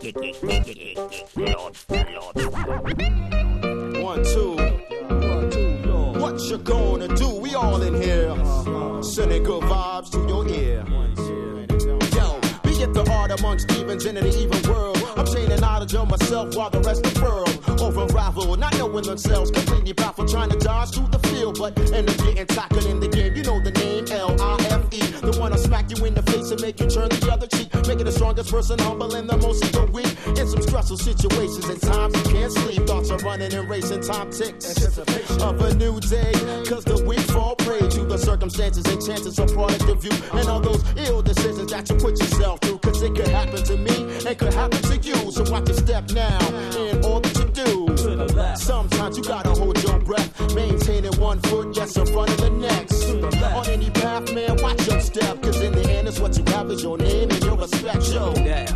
One, two. What you gonna do? We all in here. Sending good vibes to your ear. Yo, we get the art amongst evens into the even world. I'm chaining knowledge of myself while the rest of the world over rival, not knowing themselves, completely baffled, trying to dodge through the field, but end up getting tackled in the game. You know the name, L-I-F-E, the one I'll smack you in the face and make you turn the other cheek, making the strongest person humble and the most of the weak. In some stressful situations and times you can't sleep, thoughts are running and racing, time ticks of a new day, cause the weak fall prey to the circumstances and chances of product of you, and all those ill decisions that you put yourself through, cause it could happen to me, it could happen to you, so watch your step now, in all that you do. Sometimes you gotta hold your breath, maintaining 1 foot, yes, in front of the next. On any path, man, watch your step, cause in the end, it's what you have is your name and your respect, yo.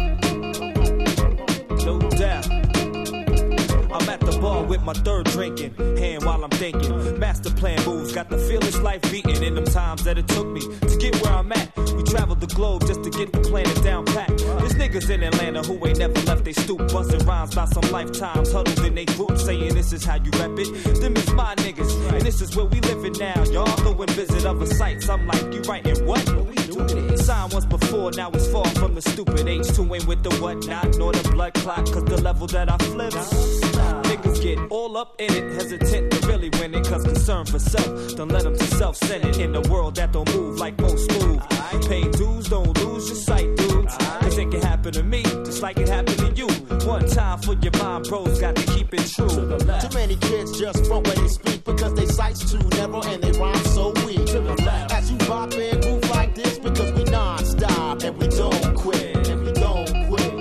No doubt. I'm at the bar with my third drinking, hand while I'm thinking. Master plan moves, got the fearless life beating in them times that it took me to get where I'm at. We traveled the globe just to get the planet down pat. There's niggas in Atlanta who ain't never left they stoop, busting rhymes about some lifetimes, huddled in they group, saying this is how you rep it. Them is my niggas, and this is where we living now. Y'all go and visit other sites. I'm like, you writing what? Sign once before, now it's far from the stupid. H2 ain't with the whatnot, nor the blood clot, cause the level that I flip. Niggas get all up in it, hesitant to really win it, cause concern for self, don't let them to self-centered in the world that don't move like most move. Pay dues, don't lose your sight, dudes, cause it can happen to me, just like it happened to you. One time for your mind, bros, got to keep it true. Too many kids just front where they speak, because they sight's too narrow and they rhyme so weak. As you pop and move like this, because we non-stop and we don't quit, and we don't quit.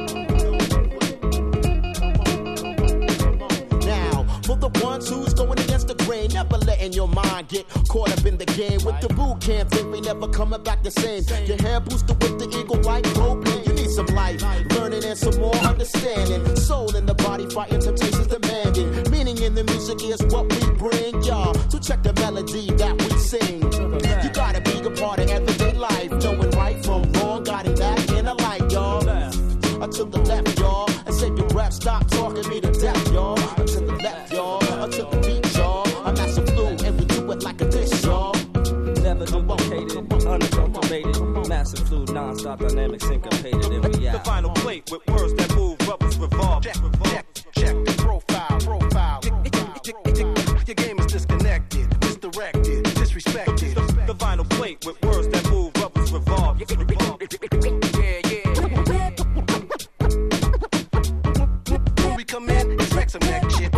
Now, for the ones who's going against the grain, never letting your mind get caught up in the game. With the boot camp, think we never coming back the same. Your hair boosted with the eagle like propane. You need some life, learning and some more understanding. Soul in the body, fighting temptations demanding. Meaning in the music is what we bring, y'all. So check the melody that we sing. You gotta be a part of everyday life, knowing right from wrong, got it back in the light, y'all. To the left, y'all, and save your breath, stop talking me to death, y'all. To the left, y'all, to the beat, y'all. I'm Master Flu, and we do it like a dish, y'all. Never duplicated, unadulterated, Master Flu, non-stop dynamic syncopated, and we out. The final plate with words that move, bubbles revolve. Check the profile. Your game is disconnected, misdirected, disrespected. The final plate with words that move, bubbles revolve. Yeah. When we come in, it's wreck some neck shit.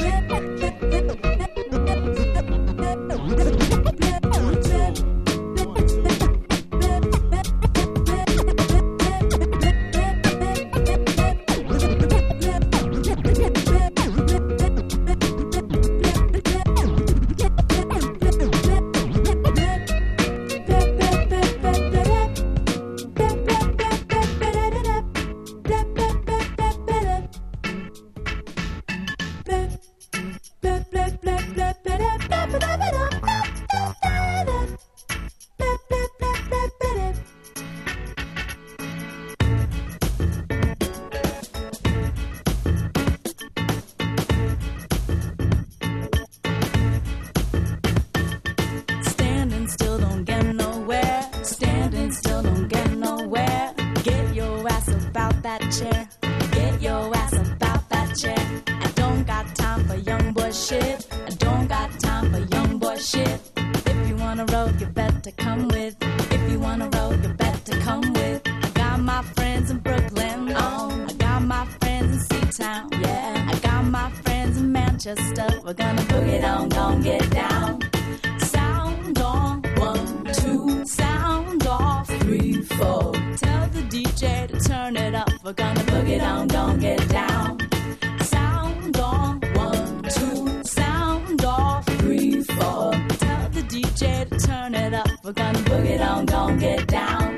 We're gonna boogie down, gon' get down. Sound on, 1, 2, sound off, 3, 4. Tell the DJ to turn it up. We're gonna boogie down, gon' get down. Sound on, 1, 2, sound off, 3, 4. Tell the DJ to turn it up. We're gonna boogie down, gon' get down.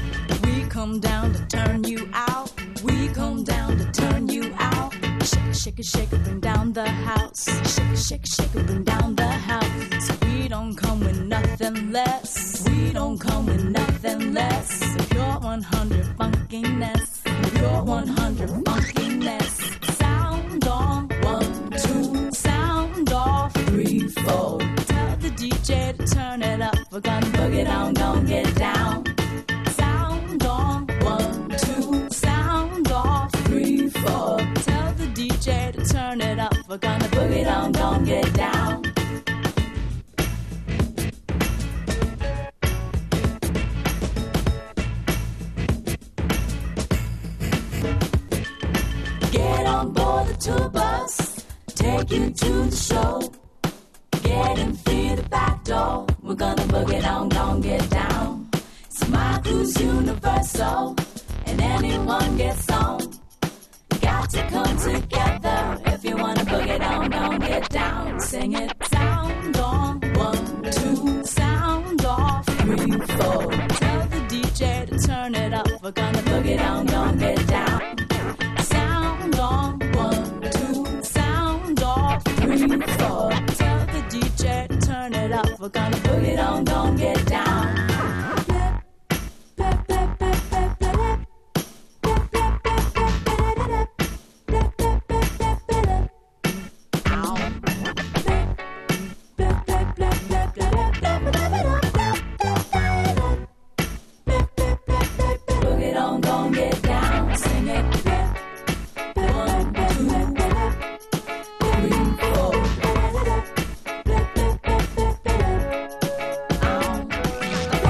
Come down to turn you out. We come down to turn you out. Shake shake it, shake it, bring down the house. Shake it, shake it, shake it, bring down the house. We don't come with nothing less. We don't come with nothing less. Pure 100 funkiness. Pure 100 funkiness. Sound on 1, 2. Sound off 3, 4. Tell the DJ to turn it up. We're gonna boogie down, gon' get down. Sound on 1, 2. Sound off 3, 4. Tell the DJ to turn it up. We're gonna boogie down, gon' get down. Get on board the tour bus, take you to the show. Get in through the back door. We're gonna boogie down, gon' get down. So my crew's universal, and anyone gets on. Got to come together if you wanna boogie down, gon' get down. Sing it. Sound on 1, 2. Sound off 3, 4. Tell the DJ to turn it up. We're gonna boogie down, gon' get down. Sound on 1, 2. Sound off 3, 4. Tell the DJ to turn it up. We're gonna boogie down, gon' get down. Boogie down, gon' get down. Sing it. 1, 2, 3, 4.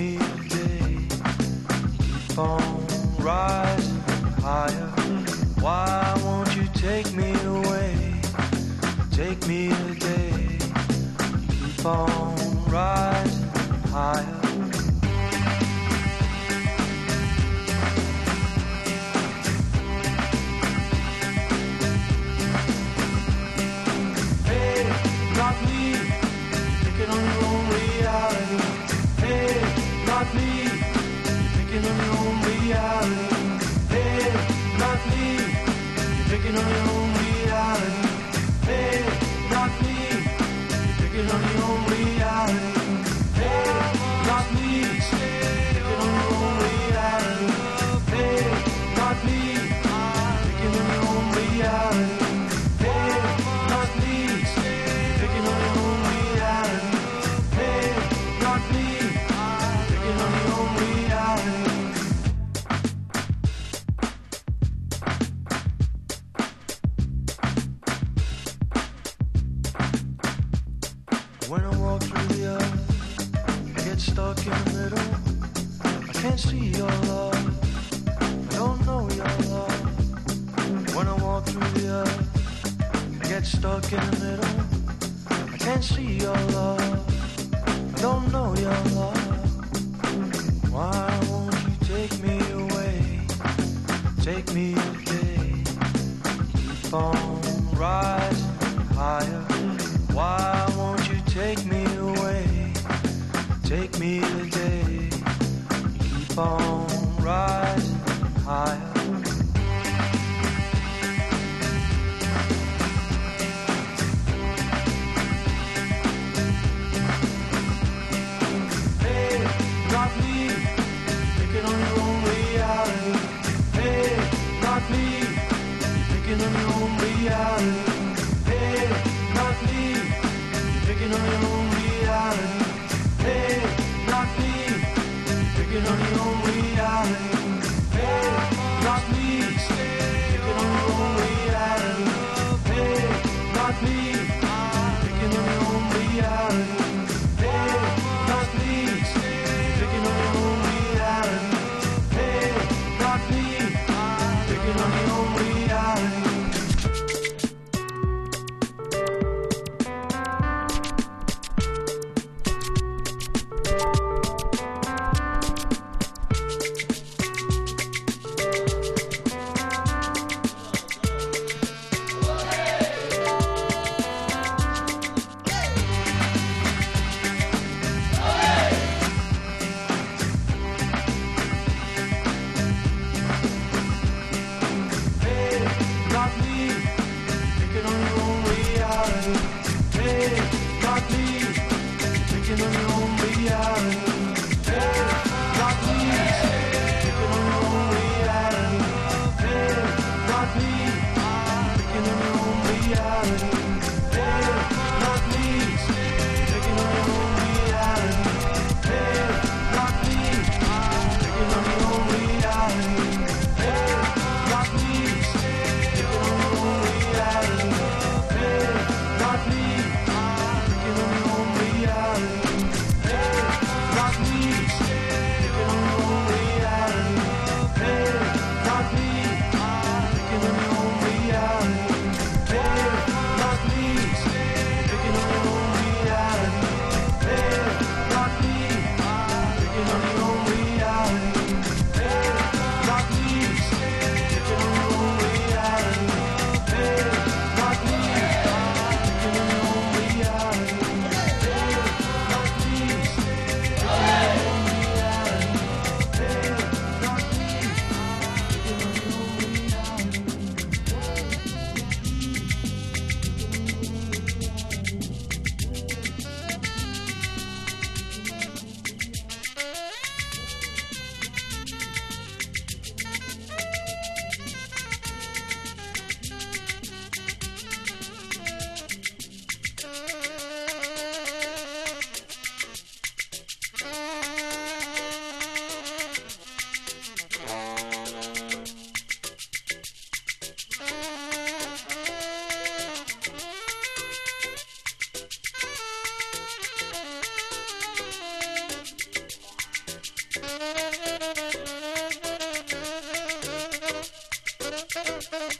me today. Keep on rising higher. Why won't you take me away? Take me today. Keep on rising higher.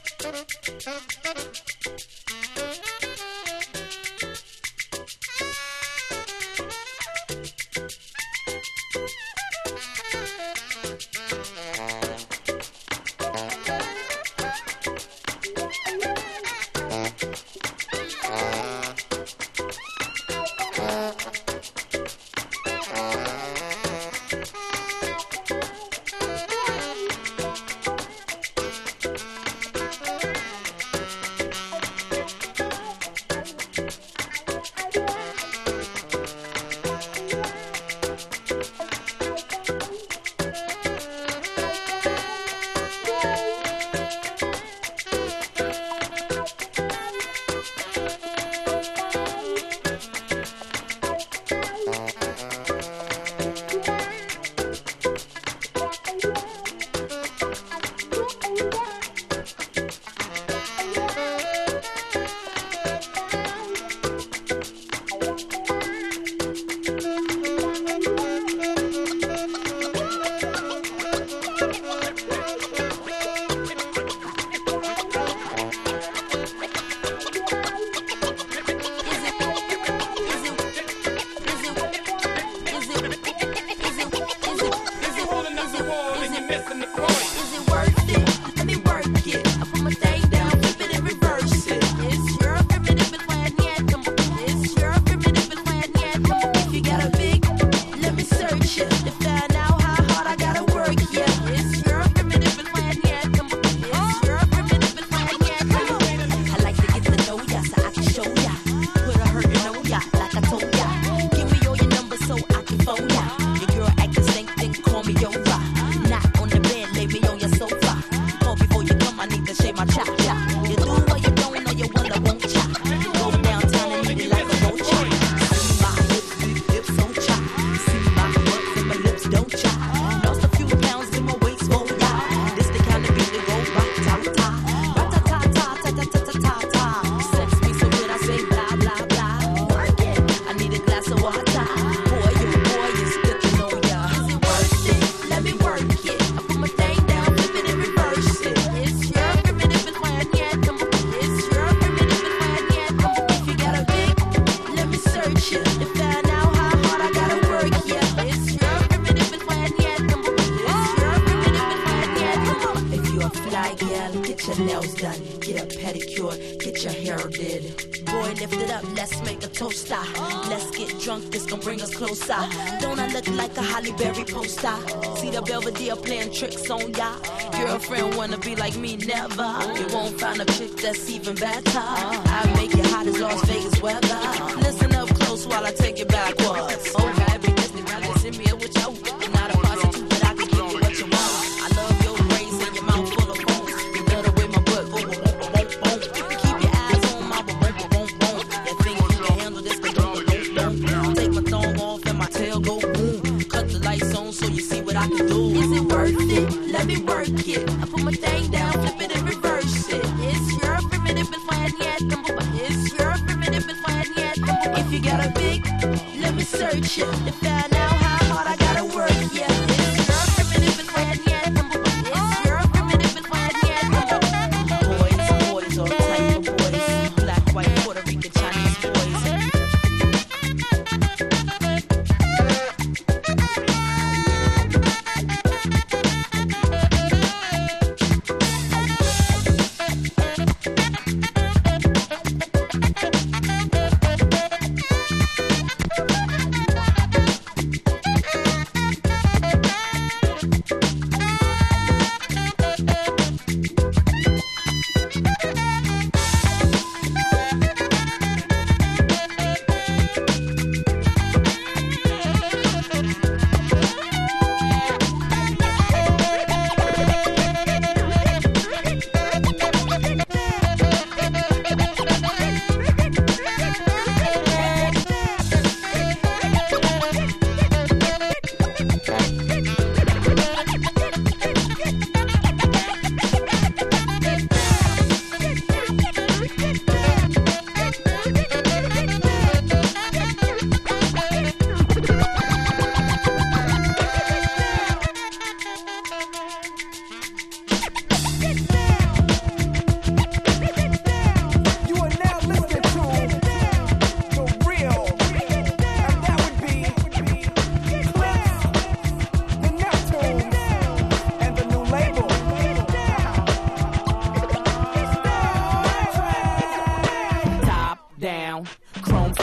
See the Belvedere playing tricks on ya. Girlfriend wanna be like me, never. You won't find a chick that's even better. I make it hot as Las Vegas weather. Listen up close while I take it backwards. Okay, because they rather send me with you. Not a prostitute, but I can give you what you want. I love your braids and your mouth full of bones. You love the way my butt boom, boom, boom, boom, boom. Keep your eyes on my boom, boom, boom, boom. You think you can handle this? Boom, boom, boom, boom. Take my thumb off and my tail go boom. Cut the lights on so you see what I can do. Is it worth it? Let me work it. I put my thing down, flip it and reverse it. It's your primitive and plan yet. It's your primitive and plan yet. If you got a big, let me search it. To find out how hard I gotta work, yeah. It's your primitive and plan yet. It's your primitive and plan yet. Boys, all type of boys. Black, white, Puerto Rican, Chinese boys.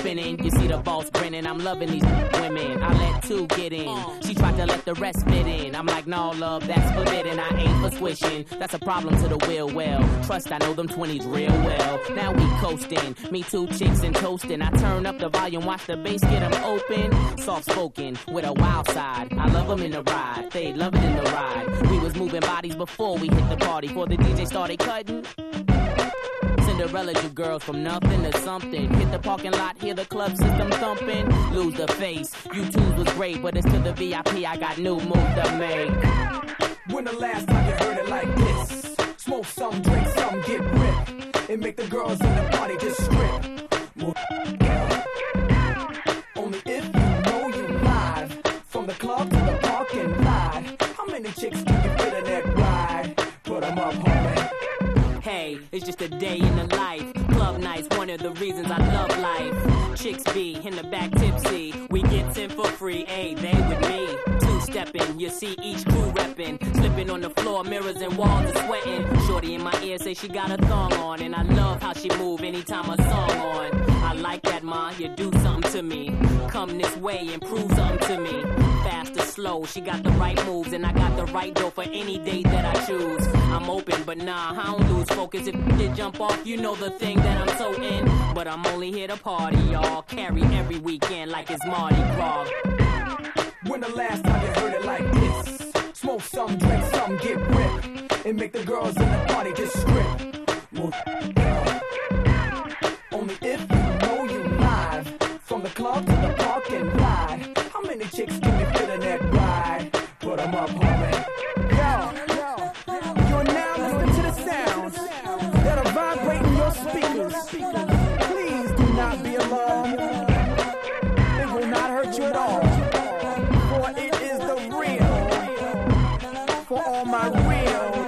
spinning. You see the boss grinning. I'm loving these women. I let two get in. She tried to let the rest fit in. I'm like, no, love, that's forbidden. I ain't for swishing. That's a problem to the will. Well, trust I know them 20s real well. Now we coasting. Me two chicks and toasting. I turn up the volume, watch the bass get them open. Soft spoken with a wild side. I love them in the ride. They love it in the ride. We was moving bodies before we hit the party. Before the DJ started cutting. Cinderella, you girls from nothing to something. Hit the parking lot, hear the club system thumping. Lose the face. You twos was great, but it's to the VIP. I got new moves to make. When the last time you heard it like this? Smoke some, drink some, get ripped. And make the girls in the party just strip. Only if you know you live. From the club to the parking lot. How many chicks can you fit in that ride? Put them up, homie. Hey, it's just a day in the life. Club nights, one of the reasons I love life. Chicks be in the back tipsy. We get 10 for free, ayy, they with me. Two-stepping, you see each crew reppin'. Slipping on the floor, mirrors and walls are sweating. Shorty in my ear say she got a thong on. And I love how she move anytime a song on. I like that, ma, you do something to me. Come this way and prove something to me. Fast or slow, she got the right moves. And I got the right dough for any date that I choose. I'm open, but nah, I don't lose focus. If you jump off, you know the thing that I'm so in. But I'm only here to party, y'all. Carry every weekend like it's Mardi Gras. When the last time you heard it like this? Smoke some, drink some, get ripped. And make the girls in the party just strip. Only if you know you live. From the club to the parking lot. How many chicks can you fit in that ride? Put them up, homie. You're now listening to the sounds that are vibrating your speakers. Please do not be alarmed. It will not hurt you at all. For it is the real. For all my real.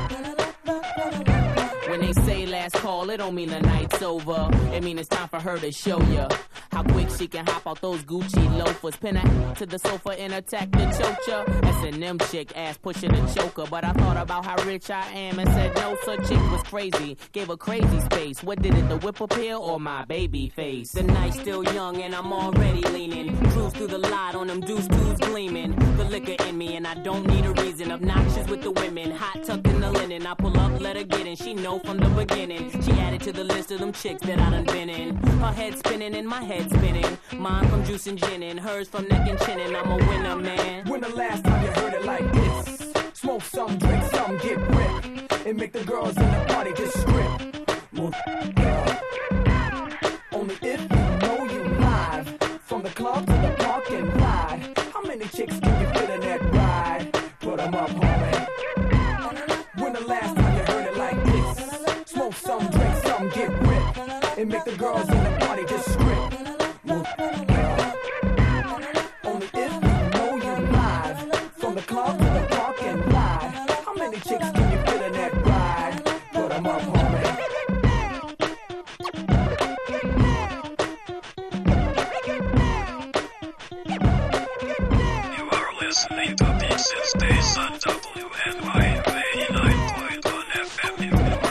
When they say last call, it don't mean the night's over. It mean it's time for her to show ya how quick she can hop out those Gucci loafers. Pin her to the sofa and attack the chocha. S&M chick, ass pushing the choker. But I thought about how rich I am and said no, such chick was crazy. Gave her crazy space. What did it, the whip appeal or my baby face? The night's still young and I'm already leaning. Cruise through the light on them deuce gleaming. The liquor in me and I don't need a reason. Obnoxious with the women, hot tucked in the linen. I pull up, let her get in. She know from the beginning. She added to the list of them chicks that I done been in. Her head spinning and my head spinning. Mine from juice and gin and hers from neck and chin. And I'm a winner, man. When the last time you heard it like this? Smoke some, drink some, get ripped. And make the girls in the party just strip. Only if you know you live. From the club to the parking lot. How many chicks can you fit in that ride? Put them up, homie. When the last time you heard it like this? Smoke some, drink some, get ripped. And make the girls in the party just strip. Only if you know you live. From the club to the parking lot. How many chicks can you fit in that ride? Put them up, homie. You are listening to This Is Days on WNYU 89.1 FM New York.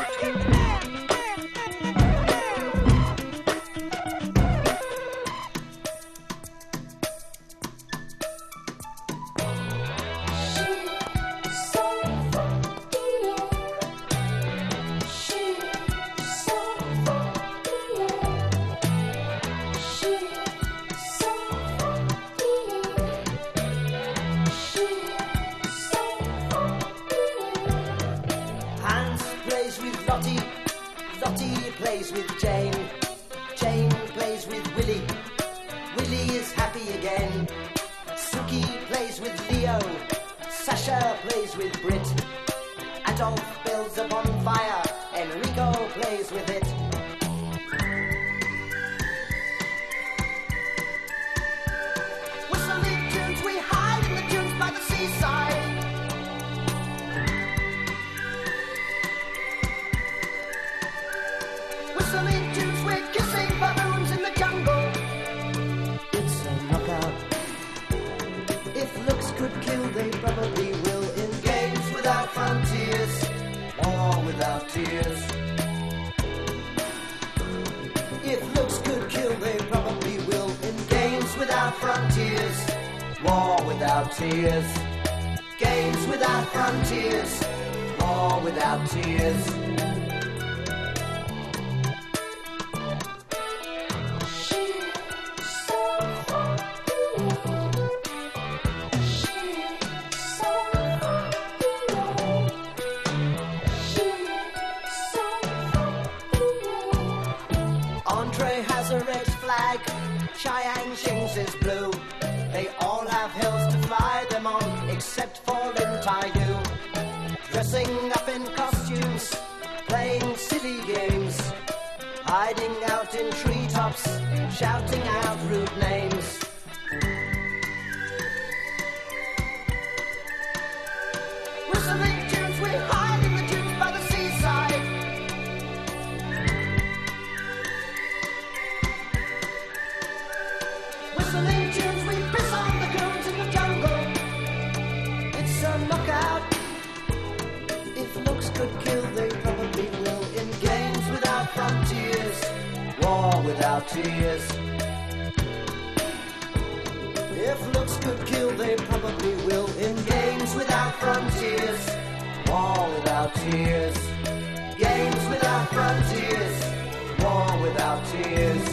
Lottie plays with Jane. Jane plays with Willie. Willie is happy again. Suki plays with Leo. Sasha plays with Brit. Adolf builds a bonfire. Enrico plays with it. Whistling tunes, we hide in the dunes by the seaside. Whistling tunes, we're kissing baboons in the jungle. It's a knockout. If looks could kill, they probably will. In games without frontiers, or without tears. war without tears. Games without frontiers, war without tears. Andre has a red flag, Cheyenne Shings is blue. They all have hills to fly them on, except for Lin Tai-yu. Dressing up in costumes, playing silly games, hiding out in treetops, shouting out rude names. Whistling tunes, we hide in the dunes by the seaside. Whistling tunes, we piss on the goons in the jungle. It's a knockout. If looks could kill, they probably will. In games without frontiers, War without tears. if looks could kill, they probably will. In games without frontiers, war without tears. Games without frontiers, war without tears.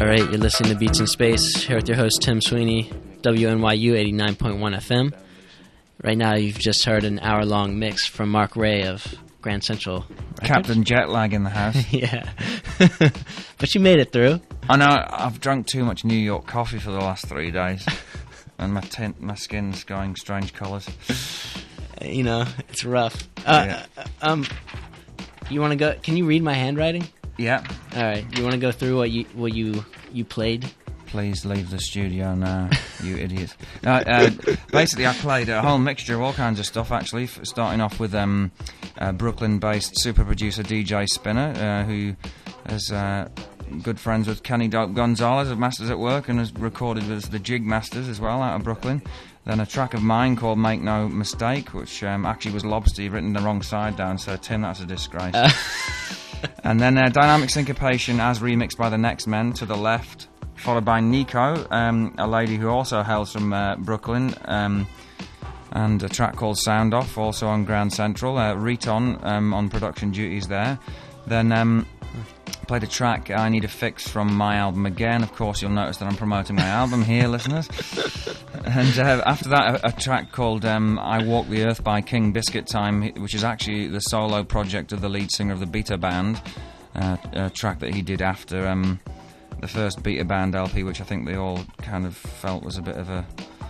All right, you're listening to Beats in Space here with your host Tim Sweeney, WNYU 89.1 FM. Right now, you've just heard an hour-long mix from Mark Ray of Grand Central Records. Captain Jetlag in the house. Yeah. But you made it through. I know, I've drunk too much New York coffee for the last 3 days. And my skin's going strange colours. You know, it's rough. Yeah. You want to go... Can you read my handwriting? Yeah. All right. You want to go through what you played? Please leave the studio now, you idiots. Basically, I played a whole mixture of all kinds of stuff, actually, starting off with Brooklyn-based super producer DJ Spinner, who is good friends with Kenny Dope Gonzalez of Masters at Work and has recorded with the Jig Masters as well out of Brooklyn. Then a track of mine called Make No Mistake, which actually was Lobster, written the wrong side down, so Tim, that's a disgrace. And then Dynamic Syncopation as remixed by the Next Men to the left, followed by Nico, a lady who also hails from Brooklyn, and a track called Sound Off, also on Grand Central, Riton on production duties there. Then played a track, I Need a Fix, from my album again. Of course, you'll notice that I'm promoting my album here, listeners. And after that, a track called I Walk the Earth by King Biscuit Time, which is actually the solo project of the lead singer of the Beta Band, a track that he did after the first Beta Band LP, which I think they all kind of felt was a bit of a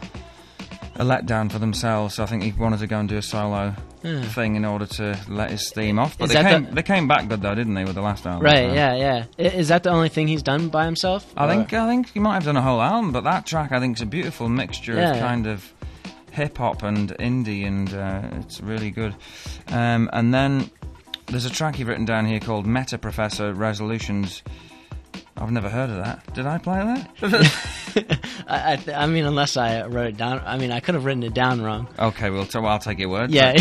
letdown for themselves. So I think he wanted to go and do a solo thing in order to let his steam off. But they came back good though, didn't they, with the last album? Right, yeah. Is that the only thing he's done by himself? I think he might have done a whole album, but that track I think is a beautiful mixture of kind of hip-hop and indie, and it's really good. And then there's a track you've written down here called Meta Professor Resolutions. I've never heard of that. Did I play that? I mean, unless I wrote it down. I mean, I could have written it down wrong. Okay, well, I'll take your word. Yeah.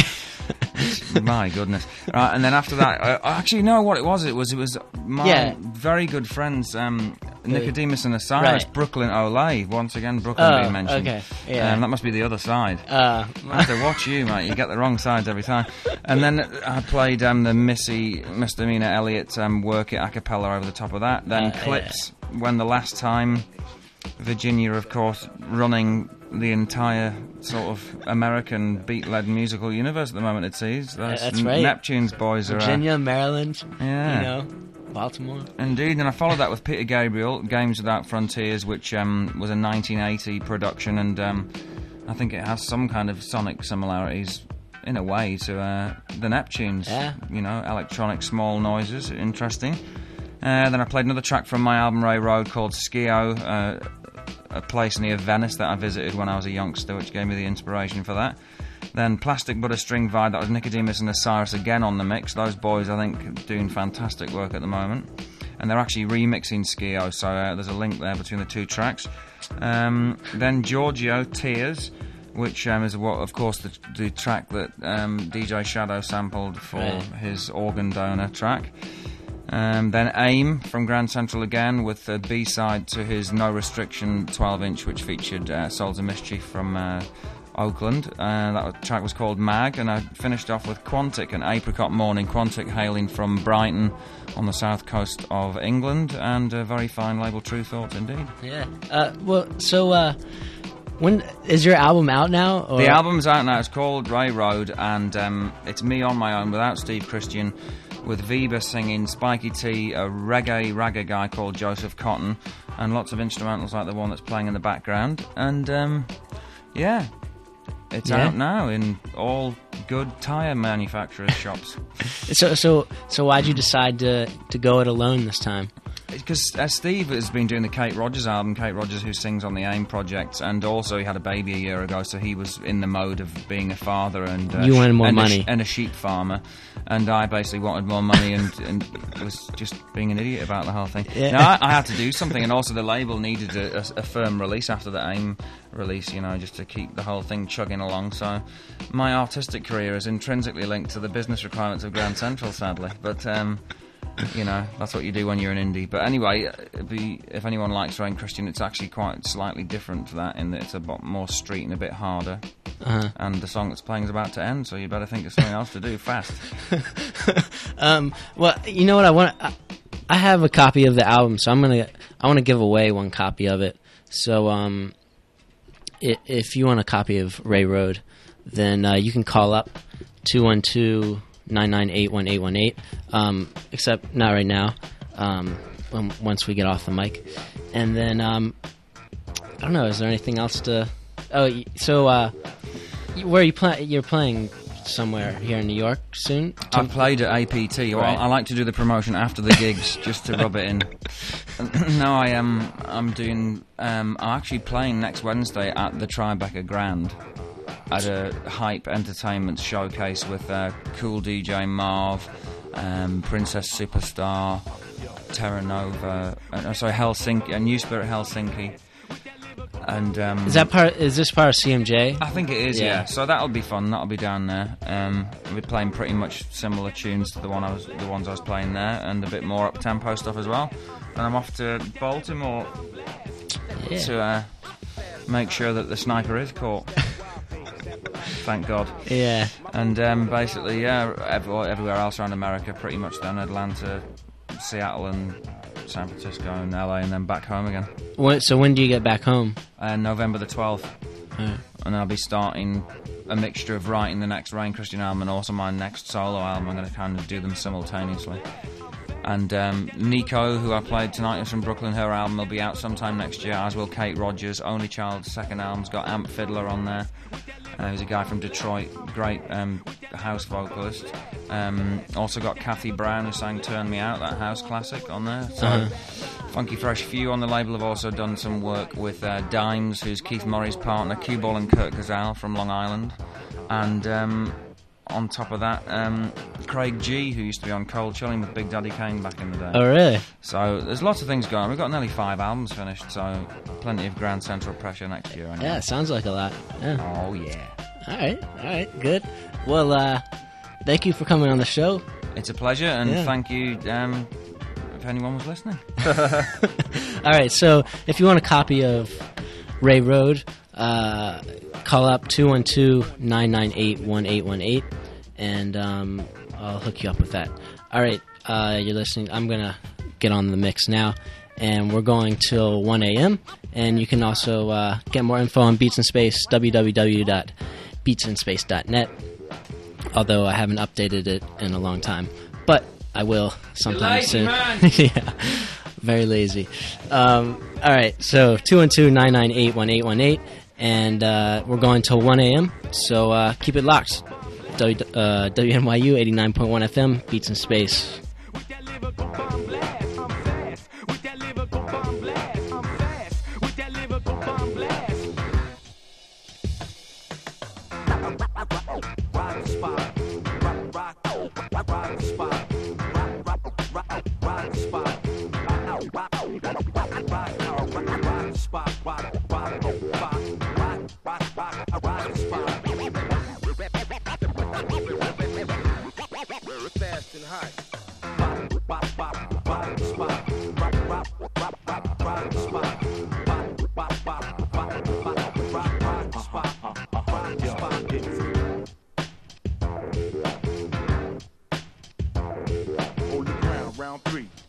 My goodness. Right, and then after that, actually, you know what it was? It was my very good friends, Nicodemus and Osiris, right. Brooklyn Olay. Once again, Brooklyn being mentioned. Okay, yeah. That must be the other side. I have to watch you, mate. You get the wrong sides every time. And then I played the Missy Misdemeanor Elliott Work It a cappella over the top of that. Then Clips, When the Last Time. Virginia, of course, running the entire sort of American beat-led musical universe at the moment, it seems. That's right. Neptune's boys are... Virginia, Maryland, yeah. You know, Baltimore. Indeed, and I followed that with Peter Gabriel, Games Without Frontiers, which was a 1980 production, and I think it has some kind of sonic similarities, in a way, to the Neptunes. Yeah. You know, electronic small noises, interesting. Then I played another track from my album Ray Road called Skio, a place near Venice that I visited when I was a youngster, which gave me the inspiration for that. Then Plastic Butter String Vibe, that was Nicodemus and Osiris again on the mix. Those boys, I think, are doing fantastic work at the moment. And they're actually remixing Skio, so there's a link there between the two tracks. Then Giorgio, Tears, which is, of course, the track that DJ Shadow sampled for his Organ Donor track. Then Aim from Grand Central again with the B-side to his No Restriction 12-inch, which featured Souls of Mischief from Oakland. That track was called Mag, and I finished off with Quantic and Apricot Morning. Quantic hailing from Brighton on the south coast of England, and a very fine label, True Thoughts indeed. Yeah. When is your album out now? Or? The album's out now. It's called Ray Road, and it's me on my own without Steve Christian, with Viva singing, Spiky T, a reggae guy called Joseph Cotton, and lots of instrumentals like the one that's playing in the background. And it's out now in all good tyre manufacturers' shops. So why'd you decide to go it alone this time? Because Steve has been doing the Kate Rogers album, Kate Rogers who sings on the AIM project, and also he had a baby a year ago, so he was in the mode of being a father and you wanted more money and a sheep farmer, and I basically wanted more money and was just being an idiot about the whole thing. Yeah. Now, I had to do something, and also the label needed a firm release after the AIM release, you know, just to keep the whole thing chugging along. So my artistic career is intrinsically linked to the business requirements of Grand Central, sadly, but you know, that's what you do when you're an indie. But anyway, if anyone likes Rain Christian, it's actually quite slightly different to that, in that it's a bit more street and a bit harder. And the song that's playing is about to end, so you better think of something else to do fast. Well, you know what I want? I have a copy of the album, so I'm I want to give away one copy of it. So if you want a copy of Ray Road, then you can call up 212-998-1818. Except not right now. Once we get off the mic, and then I don't know. Is there anything else to? Oh, so where are you playing? You're playing somewhere here in New York soon? I've played at APT. Well, Right. I like to do the promotion after the gigs just to rub it in. No, I am. I'm actually playing next Wednesday at the Tribeca Grand at a Hype Entertainment showcase with cool DJ Marv, Princess Superstar, Terra Nova. Helsinki, New Spirit Helsinki. And Is this part of CMJ? I think it is, yeah. So that'll be fun. That'll be down there. We'll be playing pretty much similar tunes to the ones I was playing there, and a bit more up tempo stuff as well. And I'm off to Baltimore to make sure that the sniper is caught. Thank God. Yeah. And basically, everywhere else around America, pretty much. Then Atlanta, Seattle, and San Francisco, and LA, and then back home again. So when do you get back home? November the 12th. Right. And I'll be starting a mixture of writing the next Rain Christian album and also my next solo album. I'm going to kind of do them simultaneously. And Nico, who I played tonight, is from Brooklyn. Her album will be out sometime next year, as will Kate Rogers. Only Child's second album's got Amp Fiddler on there. He's a guy from Detroit, great house vocalist. Also got Kathy Brown, who sang Turn Me Out, that house classic, on there. So Funky Fresh Few on the label have also done some work with Dimes, who's Keith Murray's partner, Cue Ball and Kurt Gazal from Long Island. And on top of that, Craig G, who used to be on Cold Chilling with Big Daddy Kane back in the day. Oh, really? So there's lots of things going on. We've got nearly 5 albums finished, so plenty of Grand Central pressure next year. Anyway. Yeah, sounds like a lot. Yeah. Oh, yeah. All right, good. Well, thank you for coming on the show. It's a pleasure, and thank you if anyone was listening. All right, so if you want a copy of Ray Road, call up 212-998-1818, and I'll hook you up with that. All right, you're listening. I'm going to get on the mix now, and we're going till 1 a.m., and you can also get more info on Beats in Space, www.beatsinspace.net, although I haven't updated it in a long time, but I will sometime soon. Yeah, very lazy. All right, so 212-998-1818, and we're going till 1 a.m., so keep it locked. WNYU 89.1 FM, Beats in Space. Round 3.